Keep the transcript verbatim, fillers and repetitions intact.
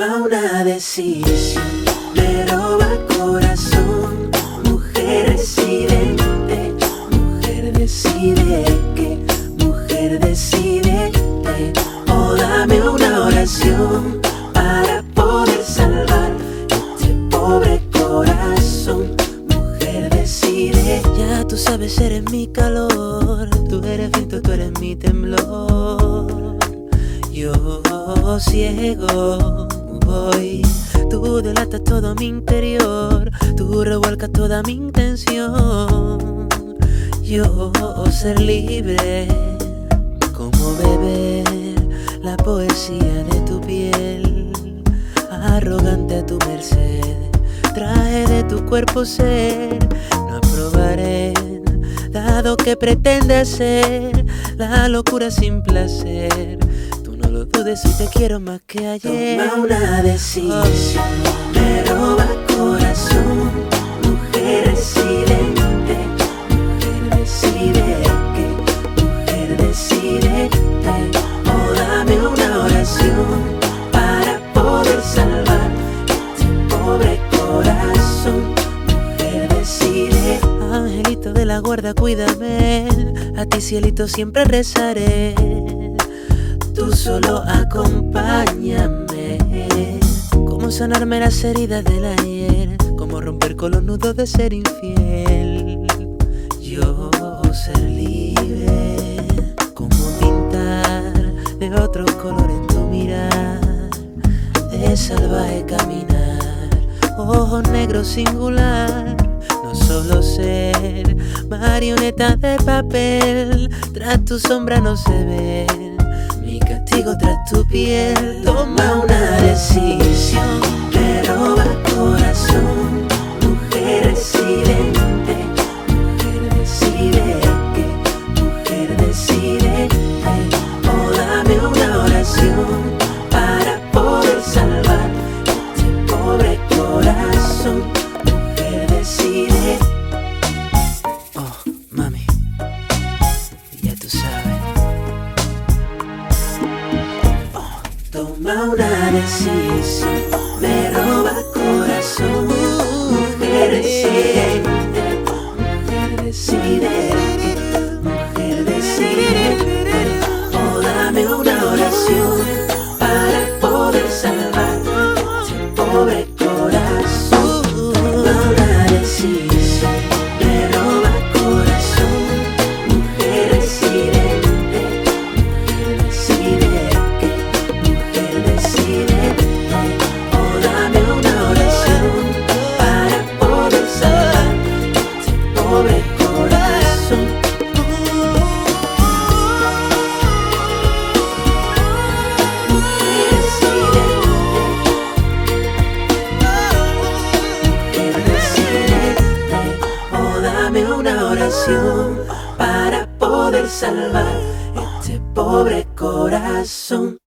Toma una decisión, me roba el corazón. Mujer decidente, mujer decide que, mujer decidete. O dame una oración para poder salvar este pobre corazón. Mujer decide. Ya tú sabes, eres mi calor, tú eres viento, tú eres mi temblor. Yo ciego voy, tú delatas todo mi interior, tú revuelcas toda mi intención. Yo ser libre, como beber la poesía de tu piel, arrogante a tu merced, traje de tu cuerpo ser. No aprobaré, dado que pretendes ser la locura sin placer. No lo dudes si te quiero más que ayer. Toma una decisión, me roba el corazón. Mujer decidente, mujer decide que, mujer decidete. O dame una oración para poder salvar este pobre corazón. Mujer decide. Angelito de la guarda, cuídame, a ti cielito siempre rezaré. Tú solo acompáñame. Cómo sanarme las heridas del ayer, cómo romper con los nudos de ser infiel. Yo ser libre, cómo pintar de otro color en tu mirar, de salvaje caminar, ojos negros singular. No solo ser marioneta de papel, tras tu sombra no se ve mi castigo tras tu piel. Toma una decisión, me roba el corazón. Mujer decidente, mujer decide que, mujer decide. O dame una oración para poder salvar este pobre corazón. Mujer decide. Oh, mami, ya tú sabes. Toma una decisión, me roba el corazón. Mujer decidente, mujer decide, mujer decide. O dame una oración para poder salvar este pobre corazón. Toma una decisión, me roba el corazón. Mujer decidente, mujer decide. Una oración para poder salvar este pobre corazón.